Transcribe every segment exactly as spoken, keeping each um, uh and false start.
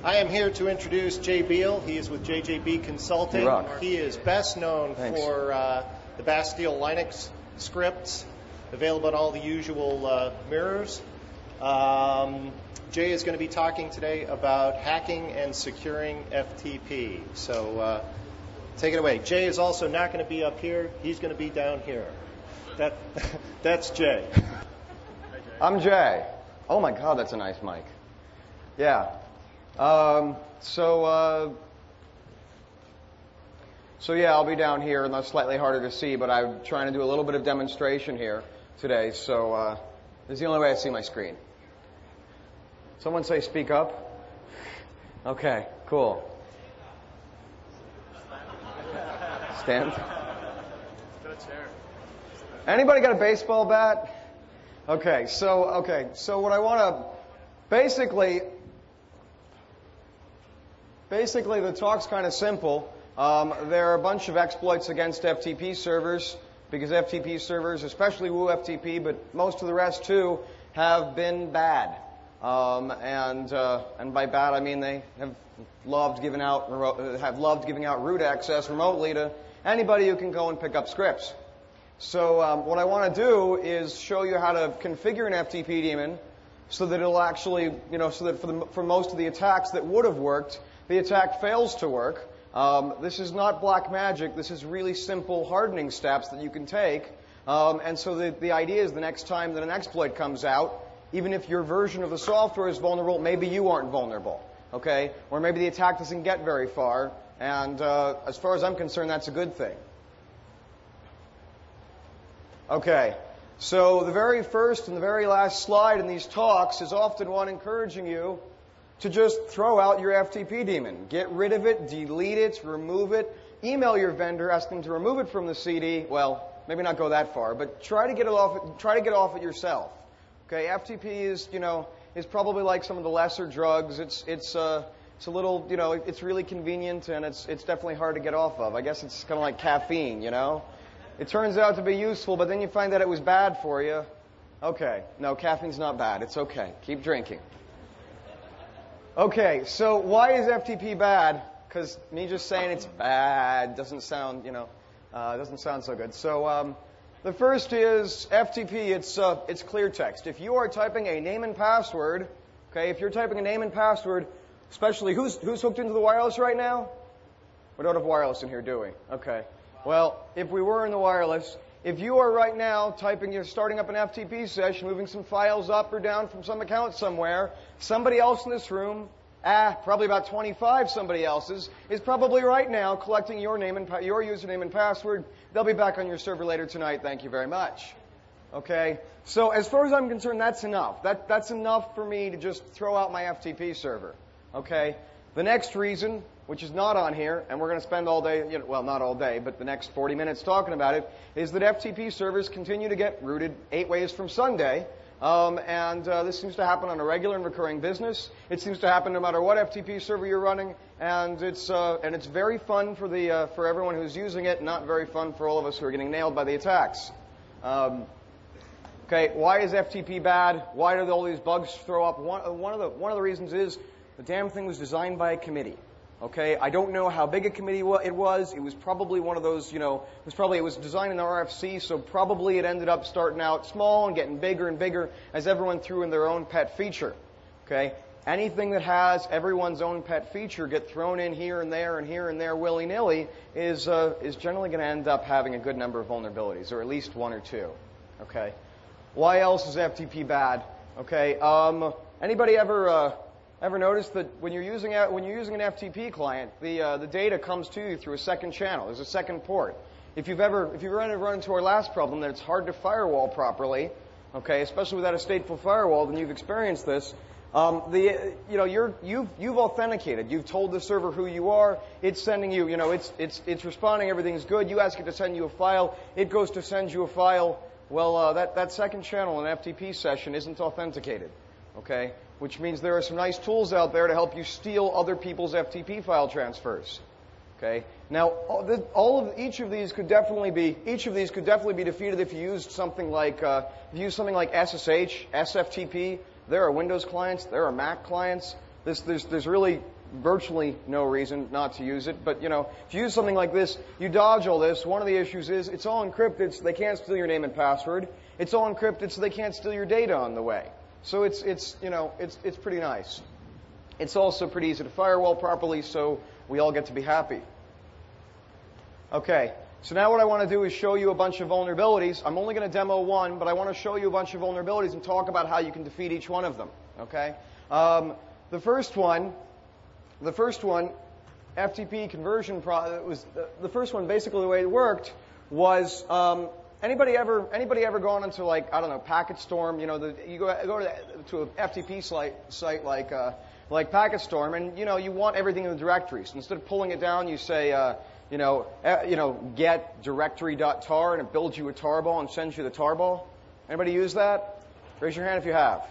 I am here to introduce Jay Beal. He is with J J B Consulting. You rock. He is best known Thanks. for uh, the Bastille Linux scripts, available on all the usual uh, mirrors. Um, Jay is going to be talking today about hacking and securing F T P. So uh, take it away. Jay is also not going to be up here. He's going to be down here. That That's Jay. I'm Jay. Oh my God, that's a nice mic. Yeah. Um, so, uh, so yeah, I'll be down here, and that's slightly harder to see, but I'm trying to do a little bit of demonstration here today, so uh, this is the only way I see my screen. Someone say speak up. Okay, cool. Stand. Anybody got a baseball bat? Okay, so okay, so what I want to basically, basically the talk's kind of simple. Um, there are a bunch of exploits against F T P servers because F T P servers, especially W U F T P, but most of the rest too, have been bad. Um, and uh, and by bad I mean they have loved giving out have loved giving out root access remotely to anybody who can go and pick up scripts. So um, what I want to do is show you how to configure an F T P daemon so that it'll actually, you know, so that for, the, for most of the attacks that would have worked, the attack fails to work. Um, this is not black magic. This is really simple hardening steps that you can take. Um, and so the, the idea is the next time that an exploit comes out, even if your version of the software is vulnerable, maybe you aren't vulnerable, okay? Or maybe the attack doesn't get very far. And uh, as far as I'm concerned, that's a good thing. Okay, so the very first and the very last slide in these talks is often one encouraging you to just throw out your F T P daemon. Get rid of it, delete it, remove it, email your vendor, ask them to remove it from the C D. Well, maybe not go that far, but try to get it off. Try to get off it yourself. Okay, F T P is, you know, is probably like some of the lesser drugs. It's it's uh, it's a little, you know, it's really convenient and it's it's definitely hard to get off of. I guess it's kind of like caffeine, you know. It turns out to be useful, but then you find that it was bad for you. Okay, no, caffeine's not bad. It's okay. Keep drinking. Okay, so why is F T P bad? Because me just saying it's bad doesn't sound, you know, uh, doesn't sound so good. So um, the first is F T P. It's uh, it's clear text. If you are typing a name and password, okay, if you're typing a name and password, especially who's who's hooked into the wireless right now? We don't have wireless in here, do we? Okay. Well, if we were in the wireless, if you are right now typing, you're starting up an F T P session, moving some files up or down from some account somewhere, somebody else in this room, ah, probably about twenty-five somebody else's, is probably right now collecting your name and pa- your username and password. They'll be back on your server later tonight. Thank you very much. Okay? So as far as I'm concerned, that's enough. That, that's enough for me to just throw out my F T P server. Okay? The next reason, which is not on here, and we're going to spend all day, you know, well, not all day, but the next forty minutes talking about it, is that F T P servers continue to get rooted eight ways from Sunday. Um, and uh, this seems to happen on a regular and recurring business. It seems to happen no matter what F T P server you're running, and it's uh, and it's very fun for the uh, for everyone who's using it, not very fun for all of us who are getting nailed by the attacks. Um, okay, why is F T P bad? Why do all these bugs throw up? One, one of the one of the reasons is the damn thing was designed by a committee. Okay, I don't know how big a committee it was. It was probably one of those, you know, it was probably, it was designed in the R F C, so probably it ended up starting out small and getting bigger and bigger as everyone threw in their own pet feature. Okay, anything that has everyone's own pet feature get thrown in here and there and here and there willy-nilly is, uh, is generally going to end up having a good number of vulnerabilities, or at least one or two. Okay, why else is F T P bad? Okay, um, anybody ever, uh, Ever notice that when you're using a, when you're using an F T P client, the uh, the data comes to you through a second channel. There's a second port. If you've ever if you've run run into our last problem that it's hard to firewall properly, okay, especially without a stateful firewall, then you've experienced this. Um, the you know you're you've you've authenticated. You've told the server who you are. It's sending you you know it's it's it's responding. Everything's good. You ask it to send you a file. It goes to send you a file. Well, uh, that that second channel in an F T P session isn't authenticated. Okay. Which means there are some nice tools out there to help you steal other people's F T P file transfers. Okay. Now, all of each of these could definitely be each of these could definitely be defeated if you used something like uh, if you use something like S S H, S F T P. There are Windows clients, there are Mac clients. This, there's, there's really virtually no reason not to use it. But, you know, if you use something like this, you dodge all this. One of the issues is it's all encrypted, so they can't steal your name and password. It's all encrypted, so they can't steal your data on the way. So it's, it's you know, it's, it's pretty nice. It's also pretty easy to firewall properly, so we all get to be happy. Okay, so now what I want to do is show you a bunch of vulnerabilities. I'm only going to demo one, but I want to show you a bunch of vulnerabilities and talk about how you can defeat each one of them. Okay, um, the first one, the first one, F T P conversion pro- was the, the first one. Basically, the way it worked was um, anybody ever anybody ever gone into like I don't know PacketStorm? You know, the, you go go to, to an F T P site site like uh, like PacketStorm, and you know you want everything in the directory. So instead of pulling it down, you say. Uh, You know, uh, you know, get directory.tar, and it builds you a tarball and sends you the tarball. Anybody use that? Raise your hand if you have.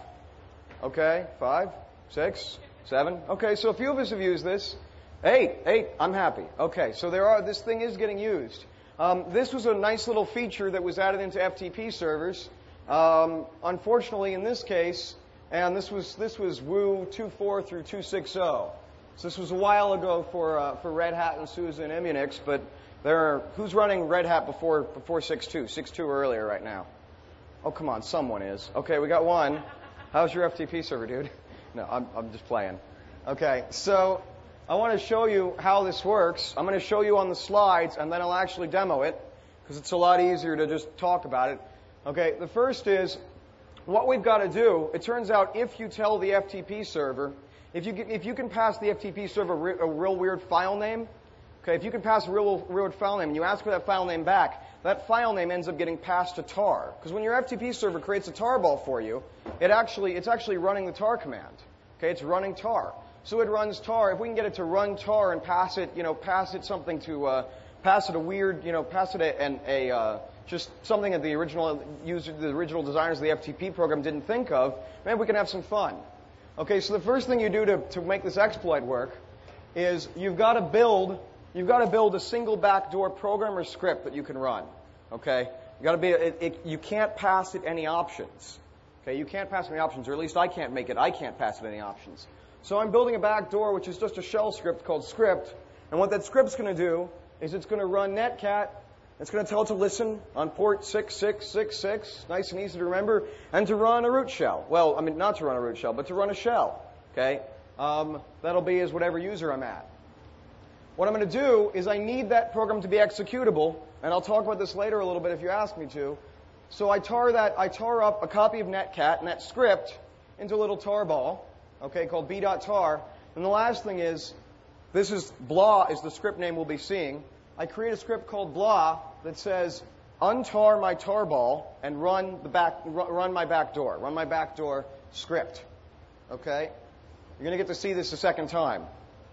Okay, five, six, seven. Okay, so a few of us have used this. Eight, eight. I'm happy. Okay, so there are. This thing is getting used. Um, this was a nice little feature that was added into F T P servers. Um, unfortunately, in this case, and this was this was W U two point four through two point six zero. So this was a while ago for uh, for Red Hat and SUSE and Immunix, but there are, who's running Red Hat before before six point two? six point two or earlier right now? Oh, come on, someone is. Okay, we got one. How's your F T P server, dude? No, I'm I'm just playing. Okay, so I want to show you how this works. I'm going to show you on the slides, and then I'll actually demo it, because it's a lot easier to just talk about it. Okay, the first is, what we've got to do, it turns out if you tell the F T P server, If you, if you can pass the F T P server a real weird file name, okay, if you can pass a real weird file name and you ask for that file name back, that file name ends up getting passed to tar. Because when your F T P server creates a tarball for you, it actually, it's actually running the tar command. Okay, it's running tar. So it runs tar. If we can get it to run tar and pass it, you know, pass it something to, uh, pass it a weird, you know, pass it a, an, a uh, just something that the original user, the original designers of the F T P program didn't think of, maybe we can have some fun. Okay, so the first thing you do to, to make this exploit work is you've got to build you've got to build a single backdoor program or script that you can run. Okay, you got to be it, it, you can't pass it any options. Okay, you can't pass it any options, or at least I can't make it. I can't pass it any options. So I'm building a backdoor, which is just a shell script called script, and what that script's going to do is it's going to run netcat. It's going to tell it to listen on port six six six six, nice and easy to remember, and to run a root shell. Well, I mean, not to run a root shell, but to run a shell. Okay, um, that'll be as whatever user I'm at. What I'm going to do is I need that program to be executable, and I'll talk about this later a little bit if you ask me to. So I tar that, I tar up a copy of netcat and that script into a little tarball, okay, called b.tar. And the last thing is, this is blah is the script name we'll be seeing. I create a script called blah that says untar my tarball and run the back, run my backdoor, run my backdoor script. Okay, you're going to get to see this a second time.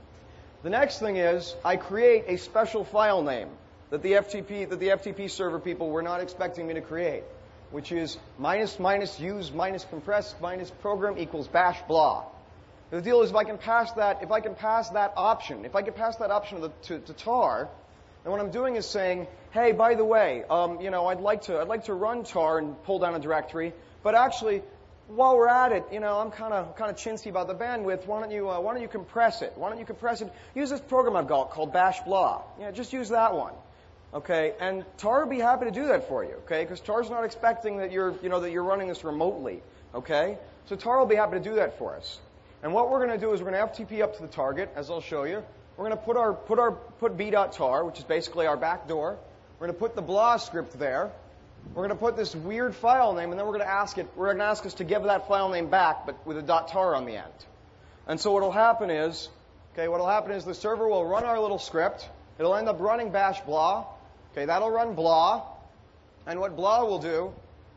The next thing is I create a special file name that the F T P that the F T P server people were not expecting me to create, which is minus minus use minus compress minus program equals bash blah. The deal is if I can pass that if I can pass that option if I can pass that option to, to, to tar. And what I'm doing is saying, hey, by the way, um, you know, I'd like to I'd like to run tar and pull down a directory, but actually, while we're at it, you know, I'm kind of kind of chintzy about the bandwidth. Why don't you uh, Why don't you compress it? Why don't you compress it? Use this program I've got called bash blah. Yeah, just use that one. Okay, and tar will be happy to do that for you. Okay, because tar's not expecting that you're you know that you're running this remotely. Okay, so tar will be happy to do that for us. And what we're going to do is we're going to F T P up to the target, as I'll show you. We're going to put our put our put b.tar, which is basically our backdoor. We're going to put the blah script there. We're going to put this weird file name, and then we're going to ask it. We're going to ask us to give that file name back, but with a .tar on the end. And so what'll happen is, okay, what'll happen is the server will run our little script. It'll end up running bash blah. Okay, that'll run blah. And what blah will do,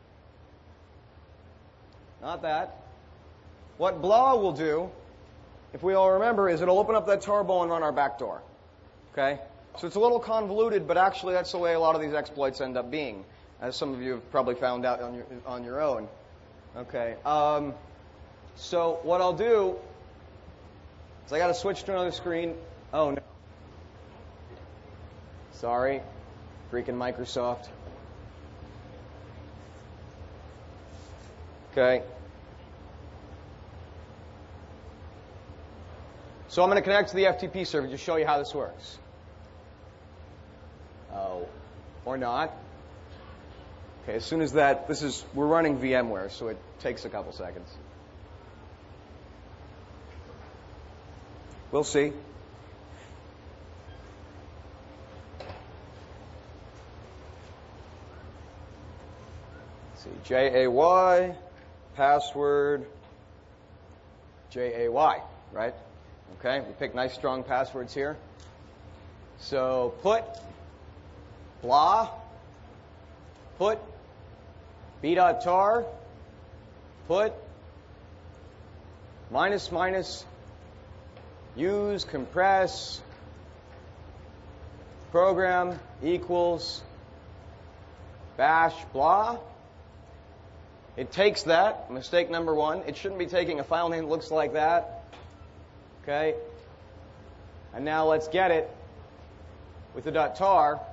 not that. What blah will do, if we all remember, is it'll open up that tarball and run our backdoor. Okay? So it's a little convoluted, but actually that's the way a lot of these exploits end up being, as some of you have probably found out on your, on your own. Okay. Um, so what I'll do is I got to switch to another screen. Oh, no. Sorry. Freaking Microsoft. Okay. So I'm going to connect to the F T P server to show you how this works. Oh, or not. Okay, as soon as that, this is, we're running VMware, so it takes a couple seconds. We'll see. Let's see, J A Y, password, J A Y, right? Okay, we pick nice strong passwords here. So put, blah, put, b.tar, put, minus minus, use, compress, program equals, bash, blah. It takes that, mistake number one. It shouldn't be taking a file name that looks like that. Okay? And now let's get it with the .tar.